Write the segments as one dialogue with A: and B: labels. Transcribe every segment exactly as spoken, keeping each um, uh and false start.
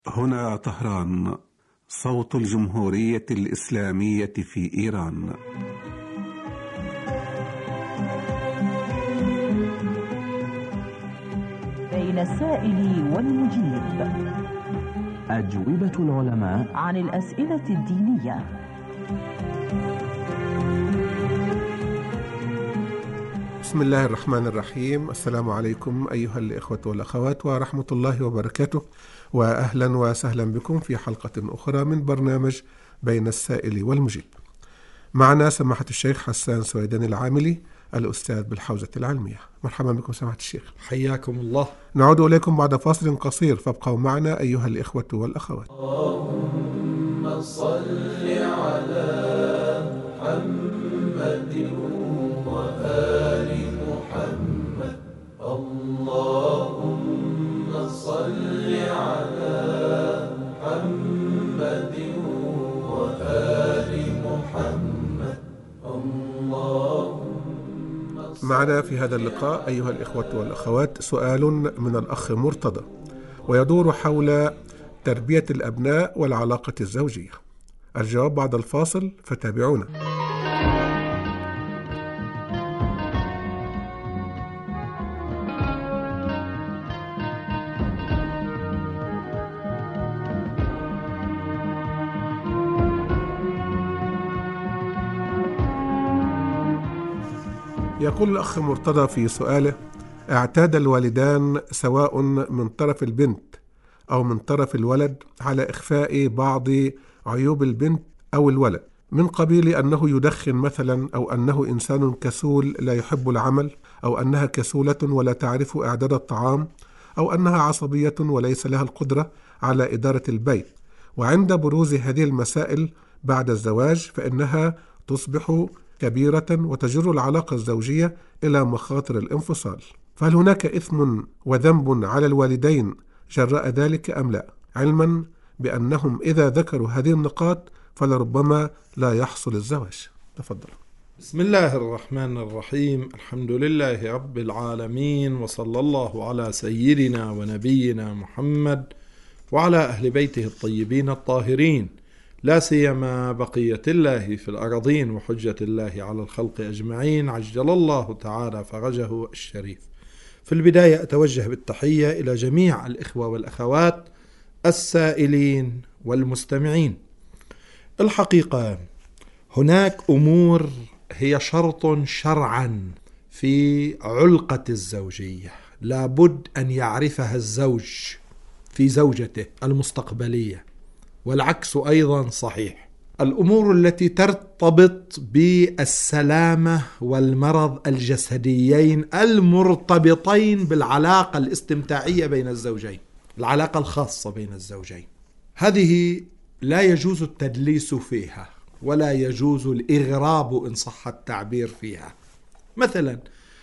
A: هنا طهران، صوت الجمهورية الإسلامية في إيران.
B: بين السائل والمجيب،
C: أجوبة العلماء
B: عن الأسئلة الدينية.
D: بسم الله الرحمن الرحيم. السلام عليكم أيها الإخوة والأخوات ورحمة الله وبركاته، وأهلا وسهلا بكم في حلقة أخرى من برنامج بين السائل والمجيب. معنا سماحة الشيخ حسان سويدان العاملي، الأستاذ بالحوزة العلمية. مرحبا بكم سماحة الشيخ.
E: حياكم الله.
D: نعود إليكم بعد فاصل قصير، فابقوا معنا أيها الإخوة والأخوات.
F: اللهم صل على محمد وآل محمد. اللهم صل على محمد وآل محمد. اللهم
D: معنا في هذا اللقاء أيها الإخوة والأخوات سؤال من الأخ مرتضى، ويدور حول تربية الأبناء والعلاقة الزوجية. الجواب بعد الفاصل، فتابعونا. يقول الأخ مرتضى في سؤاله: اعتاد الوالدان سواء من طرف البنت أو من طرف الولد على إخفاء بعض عيوب البنت أو الولد، من قبيل أنه يدخن مثلا، أو أنه إنسان كسول لا يحب العمل، أو أنها كسولة ولا تعرف إعداد الطعام، أو أنها عصبية وليس لها القدرة على إدارة البيت. وعند بروز هذه المسائل بعد الزواج فإنها تصبح كبيرة وتجر العلاقة الزوجية إلى مخاطر الانفصال. فهل هناك إثم وذنب على الوالدين جراء ذلك أم لا، علما بأنهم إذا ذكروا هذه النقاط فلربما لا يحصل الزواج؟ تفضل.
E: بسم الله الرحمن الرحيم. الحمد لله رب العالمين، وصلى الله على سيدنا ونبينا محمد وعلى أهل بيته الطيبين الطاهرين، لا سيما بقية الله في الأراضين وحجة الله على الخلق أجمعين، عجل الله تعالى فرجه الشريف. في البداية أتوجه بالتحية إلى جميع الإخوة والأخوات السائلين والمستمعين. الحقيقة هناك أمور هي شرط شرعا في علقة الزوجية، لابد أن يعرفها الزوج في زوجته المستقبلية، والعكس أيضا صحيح. الأمور التي ترتبط بالسلامة والمرض الجسديين المرتبطين بالعلاقة الاستمتاعية بين الزوجين، العلاقة الخاصة بين الزوجين، هذه لا يجوز التدليس فيها ولا يجوز الإغراب إن صح التعبير فيها. مثلا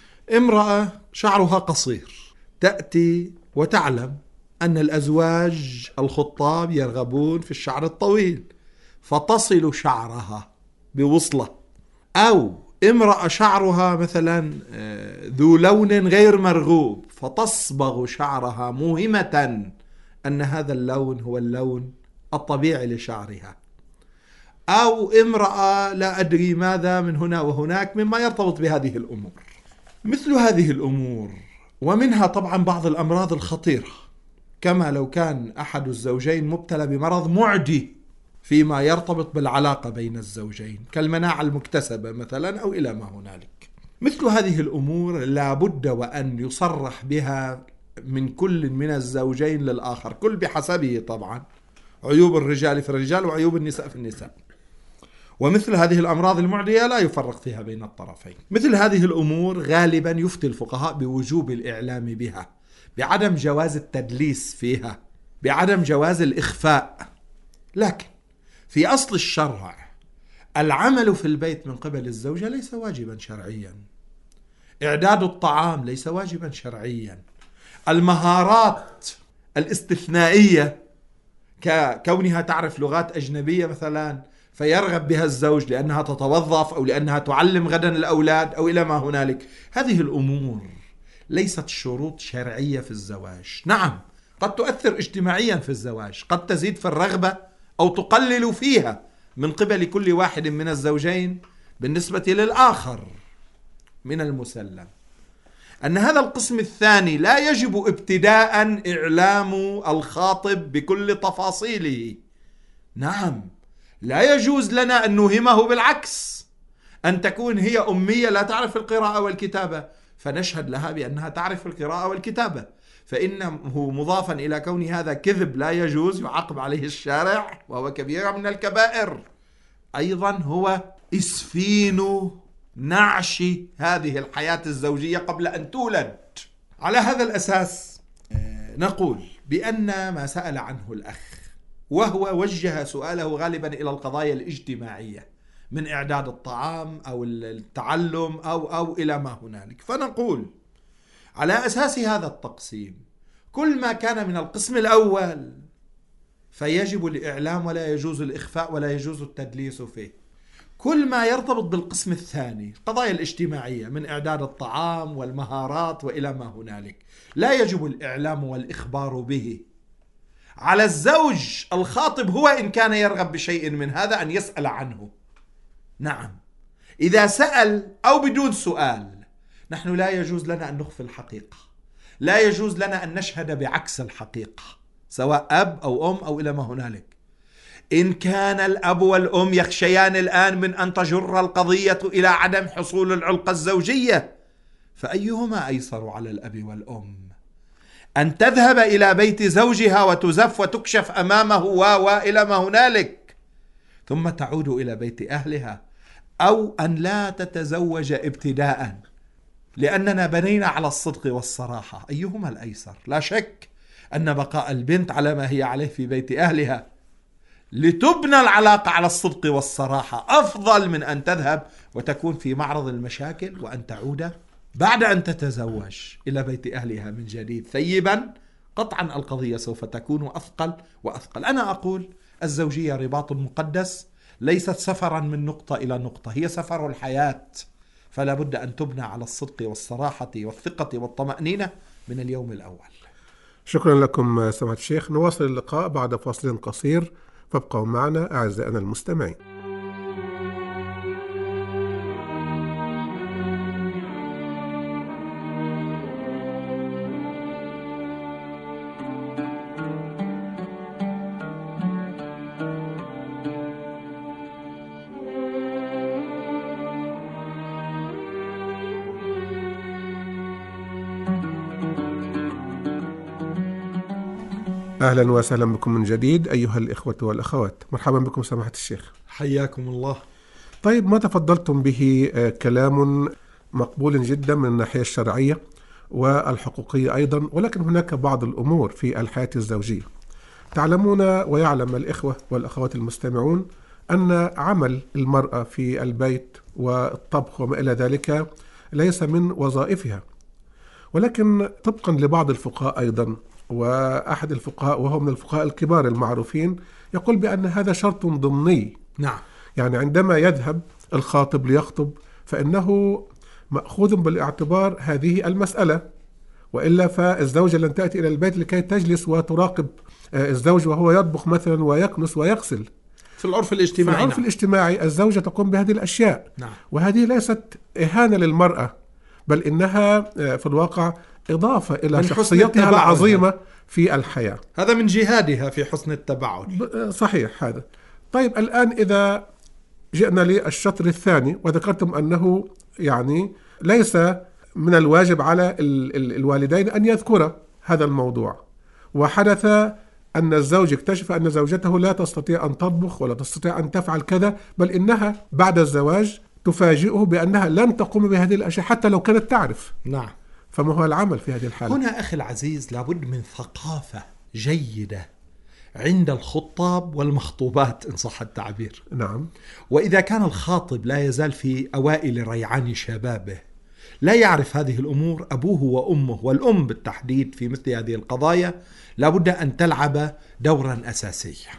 E: امرأة شعرها قصير تأتي وتعلم أن الأزواج الخطاب يرغبون في الشعر الطويل فتصل شعرها بوصلة، أو امرأة شعرها مثلا ذو لون غير مرغوب فتصبغ شعرها موهمة أن هذا اللون هو اللون الطبيعي لشعرها، أو امرأة لا أدري ماذا من هنا وهناك مما يرتبط بهذه الأمور. مثل هذه الأمور ومنها طبعا بعض الأمراض الخطيرة، كما لو كان أحد الزوجين مبتلى بمرض معدي فيما يرتبط بالعلاقة بين الزوجين كالمناعة المكتسبة مثلا أو إلى ما هنالك. مثل هذه الأمور لا بد وأن يصرح بها من كل من الزوجين للآخر، كل بحسبه طبعا، عيوب الرجال في الرجال وعيوب النساء في النساء. ومثل هذه الأمراض المعدية لا يفرق فيها بين الطرفين. مثل هذه الأمور غالبا يفتي الفقهاء بوجوب الإعلام بها، بعدم جواز التدليس فيها، بعدم جواز الإخفاء. لكن في أصل الشرع العمل في البيت من قبل الزوجة ليس واجبا شرعيا، إعداد الطعام ليس واجبا شرعيا، المهارات الاستثنائية ككونها تعرف لغات أجنبية مثلا فيرغب بها الزوج لأنها تتوظف أو لأنها تعلم غدا الأولاد أو إلى ما هنالك، هذه الأمور ليست شروط شرعية في الزواج. نعم قد تؤثر اجتماعيا في الزواج، قد تزيد في الرغبة أو تقلل فيها من قبل كل واحد من الزوجين بالنسبة للآخر. من المسلم أن هذا القسم الثاني لا يجب ابتداء إعلام الخاطب بكل تفاصيله. نعم، لا يجوز لنا أن نوهمه بالعكس، أن تكون هي أمية لا تعرف القراءة والكتابة فنشهد لها بأنها تعرف القراءة والكتابة، فإنه مضافا إلى كون هذا كذب لا يجوز يعاقب عليه الشارع وهو كبيرة من الكبائر. أيضا هو إسفين نعش هذه الحياة الزوجية قبل أن تولد. على هذا الأساس نقول بأن ما سأل عنه الأخ وهو وجه سؤاله غالبا إلى القضايا الاجتماعية من إعداد الطعام أو التعلم أو أو إلى ما هنالك، فنقول على أساس هذا التقسيم كل ما كان من القسم الأول فيجب الإعلام ولا يجوز الإخفاء ولا يجوز التدليس فيه. كل ما يرتبط بالقسم الثاني قضايا الاجتماعية من إعداد الطعام والمهارات وإلى ما هنالك لا يجب الإعلام والإخبار به. على الزوج الخاطب هو إن كان يرغب بشيء من هذا أن يسأل عنه. نعم، إذا سأل أو بدون سؤال نحن لا يجوز لنا أن نخفي الحقيقة، لا يجوز لنا أن نشهد بعكس الحقيقة سواء أب أو أم أو إلى ما هنالك. إن كان الأب والأم يخشيان الآن من أن تجر القضية إلى عدم حصول العلاقة الزوجية فأيهما أيسر على الأب والأم؟ أن تذهب إلى بيت زوجها وتزف وتكشف أمامه وإلى ما هنالك ثم تعود إلى بيت أهلها، أو أن لا تتزوج ابتداء لأننا بنينا على الصدق والصراحة. أيهما الأيسر؟ لا شك أن بقاء البنت على ما هي عليه في بيت أهلها لتبنى العلاقة على الصدق والصراحة أفضل من أن تذهب وتكون في معرض المشاكل وأن تعود بعد أن تتزوج إلى بيت أهلها من جديد ثيبا. قطعا القضية سوف تكون أثقل وأثقل. أنا أقول الزوجية رباط مقدس، ليست سفرا من نقطة إلى نقطة، هي سفر الحياة، فلا بد أن تبنى على الصدق والصراحة والثقة والطمأنينة من اليوم الأول.
D: شكرا لكم سماحة الشيخ. نواصل اللقاء بعد فاصل قصير، فابقوا معنا أعزائنا المستمعين. أهلا وسهلا بكم من جديد أيها الإخوة والأخوات، مرحبا بكم سماحة الشيخ.
E: حياكم الله.
D: طيب، ما تفضلتم به كلام مقبول جدا من الناحية الشرعية والحقوقية أيضا، ولكن هناك بعض الأمور في الحياة الزوجية. تعلمون ويعلم الإخوة والأخوات المستمعون أن عمل المرأة في البيت والطبخ وما إلى ذلك ليس من وظائفها، ولكن طبقا لبعض الفقهاء أيضا، وأحد الفقهاء وهو من الفقهاء الكبار المعروفين يقول بأن هذا شرط ضمني.
E: نعم،
D: يعني عندما يذهب الخاطب ليخطب فإنه مأخوذ بالاعتبار هذه المسألة، وإلا فالزوجة لن تأتي إلى البيت لكي تجلس وتراقب الزوج وهو يطبخ مثلا ويكنس ويغسل.
E: في العرف الاجتماعي
D: في العرف
E: نعم.
D: الاجتماعي الزوجة تقوم بهذه الأشياء.
E: نعم.
D: وهذه ليست إهانة للمرأة، بل إنها في الواقع إضافة إلى شخصيتها العظيمة في الحياة.
E: هذا من جهادها في حسن التبعد.
D: صحيح هذا. طيب، الآن إذا جئنا للشطر الثاني وذكرتم أنه يعني ليس من الواجب على الوالدين أن يذكر هذا الموضوع، وحدث أن الزوج اكتشف أن زوجته لا تستطيع أن تطبخ ولا تستطيع أن تفعل كذا، بل إنها بعد الزواج تفاجئه بأنها لن تقوم بهذه الأشياء حتى لو كانت تعرف.
E: نعم.
D: فما هو العمل في هذه الحالة؟
E: هنا أخي العزيز لابد من ثقافة جيدة عند الخطاب والمخطوبات إن صح التعبير.
D: نعم.
E: وإذا كان الخاطب لا يزال في أوائل ريعان شبابه لا يعرف هذه الأمور، أبوه وأمه والأم بالتحديد في مثل هذه القضايا لابد أن تلعب دورا أساسيا.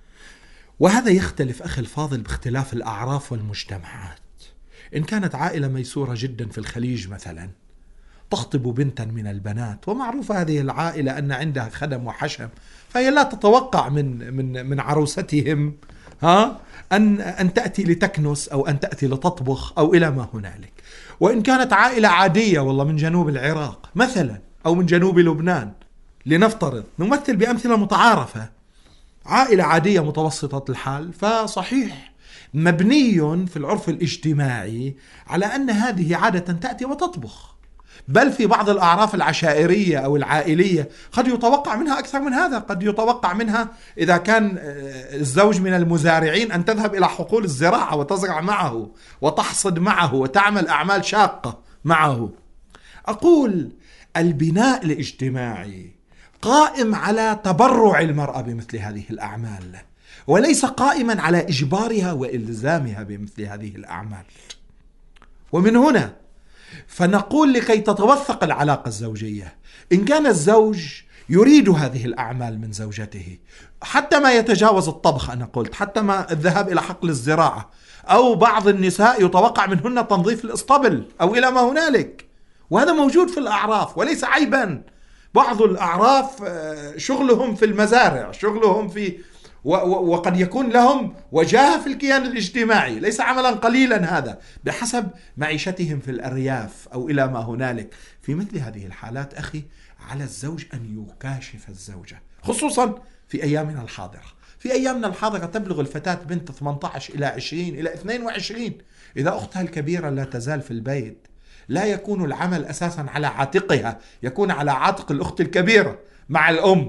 E: وهذا يختلف أخي الفاضل باختلاف الأعراف والمجتمعات. إن كانت عائلة ميسورة جدا في الخليج مثلا تخطب بنتا من البنات، ومعروف هذه العائلة أن عندها خدم وحشم، فهي لا تتوقع من من من عروستهم ها أن أن تأتي لتكنس أو أن تأتي لتطبخ أو إلى ما هنالك. وإن كانت عائلة عادية والله من جنوب العراق مثلا أو من جنوب لبنان، لنفترض نمثل بأمثلة متعارفة، عائلة عادية متوسطة الحال، فصحيح مبني في العرف الاجتماعي على أن هذه عادة تأتي وتطبخ، بل في بعض الأعراف العشائرية أو العائلية قد يتوقع منها أكثر من هذا. قد يتوقع منها إذا كان الزوج من المزارعين أن تذهب إلى حقول الزراعة وتزرع معه وتحصد معه وتعمل أعمال شاقة معه. أقول البناء الاجتماعي قائم على تبرع المرأة بمثل هذه الأعمال، وليس قائما على إجبارها وإلزامها بمثل هذه الأعمال. ومن هنا فنقول لكي تتوثق العلاقة الزوجية، إن كان الزوج يريد هذه الأعمال من زوجته، حتى ما يتجاوز الطبخ، أنا قلت حتى ما الذهاب إلى حقل الزراعة، أو بعض النساء يتوقع منهن تنظيف الإسطبل أو إلى ما هنالك، وهذا موجود في الأعراف وليس عيبا. بعض الأعراف شغلهم في المزارع، شغلهم في وقد يكون لهم وجاهة في الكيان الاجتماعي، ليس عملا قليلا هذا، بحسب معيشتهم في الأرياف أو إلى ما هنالك. في مثل هذه الحالات أخي على الزوج أن يكاشف الزوجة، خصوصا في أيامنا الحاضرة. في أيامنا الحاضرة تبلغ الفتاة بنت ثمانية عشر إلى عشرين إلى اثنين وعشرين، إذا أختها الكبيرة لا تزال في البيت لا يكون العمل أساسا على عاتقها، يكون على عاتق الأخت الكبيرة مع الأم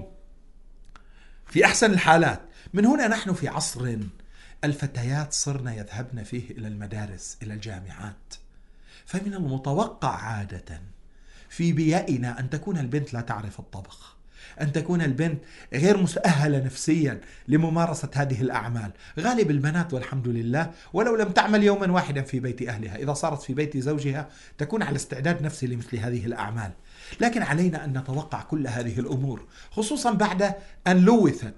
E: في أحسن الحالات. من هنا نحن في عصر الفتيات صرن يذهبن فيه إلى المدارس إلى الجامعات، فمن المتوقع عادة في بيئنا أن تكون البنت لا تعرف الطبخ، أن تكون البنت غير مؤهلة نفسيا لممارسة هذه الأعمال. غالب البنات والحمد لله ولو لم تعمل يوما واحدا في بيت أهلها، إذا صارت في بيت زوجها تكون على استعداد نفسي لمثل هذه الأعمال. لكن علينا أن نتوقع كل هذه الأمور، خصوصا بعد أن لوثت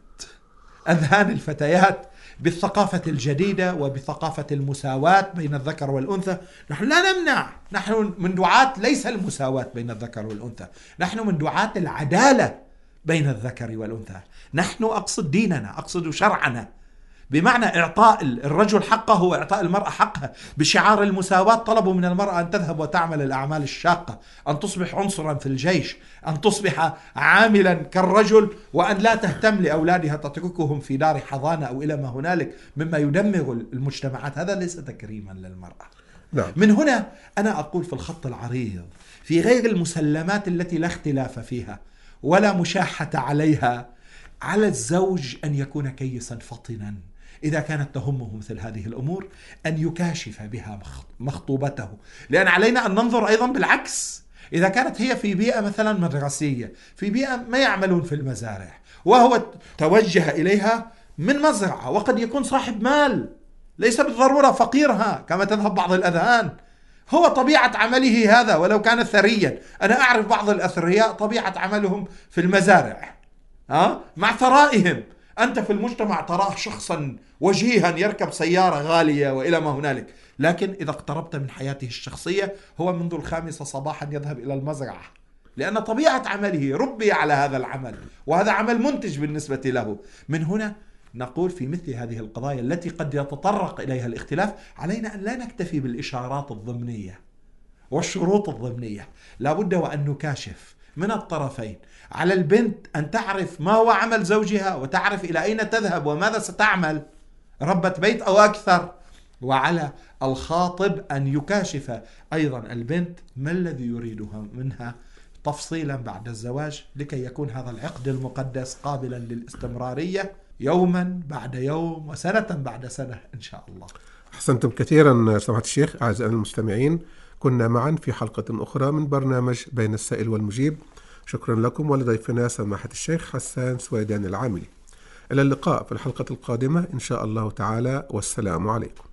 E: أذهان الفتيات بالثقافة الجديدة وبثقافة المساواة بين الذكر والأنثى. نحن لا نمنع، نحن من دعاة ليس المساواة بين الذكر والأنثى، نحن من دعاة العدالة بين الذكر والأنثى. نحن أقصد ديننا، أقصد شرعنا، بمعنى إعطاء الرجل حقه وإعطاء المرأة حقها، بشعار المساواة. طلبوا من المرأة أن تذهب وتعمل الأعمال الشاقة، أن تصبح عنصرا في الجيش، أن تصبح عاملا كالرجل، وأن لا تهتم لأولادها، تتركهم في دار حضانة أو إلى ما هنالك مما يدمر المجتمعات. هذا ليس تكريما للمرأة.
D: نعم.
E: من هنا أنا أقول في الخط العريض في غير المسلمات التي لا اختلاف فيها ولا مشاحة عليها، على الزوج أن يكون كيسا فطنا إذا كانت تهمه مثل هذه الأمور، أن يكاشف بها مخطوبته. لأن علينا أن ننظر أيضا بالعكس، إذا كانت هي في بيئة مثلا مدرسية، في بيئة ما يعملون في المزارع، وهو توجه إليها من مزرعة، وقد يكون صاحب مال ليس بالضرورة فقيرها كما تذهب بعض الأذهان، هو طبيعة عمله هذا ولو كان ثريا. أنا أعرف بعض الأثرياء طبيعة عملهم في المزارع ها مع ثرائهم، أنت في المجتمع تراه شخصا وجيها يركب سيارة غالية وإلى ما هنالك، لكن إذا اقتربت من حياته الشخصية هو منذ الخامسة صباحا يذهب إلى المزرعة، لأن طبيعة عمله ربي على هذا العمل، وهذا عمل منتج بالنسبة له. من هنا نقول في مثل هذه القضايا التي قد يتطرق إليها الاختلاف، علينا أن لا نكتفي بالإشارات الضمنية والشروط الضمنية، لابد وأن نكاشف من الطرفين. على البنت أن تعرف ما هو عمل زوجها وتعرف إلى أين تذهب وماذا ستعمل، ربة بيت أو أكثر. وعلى الخاطب أن يكاشف أيضا البنت ما الذي يريدها منها تفصيلا بعد الزواج، لكي يكون هذا العقد المقدس قابلا للاستمرارية يوما بعد يوم وسنة بعد سنة إن شاء الله.
D: أحسنتم كثيرا سماحة الشيخ. أعزائنا المستمعين، كنا معا في حلقة أخرى من برنامج بين السائل والمجيب. شكرا لكم ولضيفنا سماحة الشيخ حسان سويدان العاملي. إلى اللقاء في الحلقة القادمة إن شاء الله تعالى، والسلام عليكم.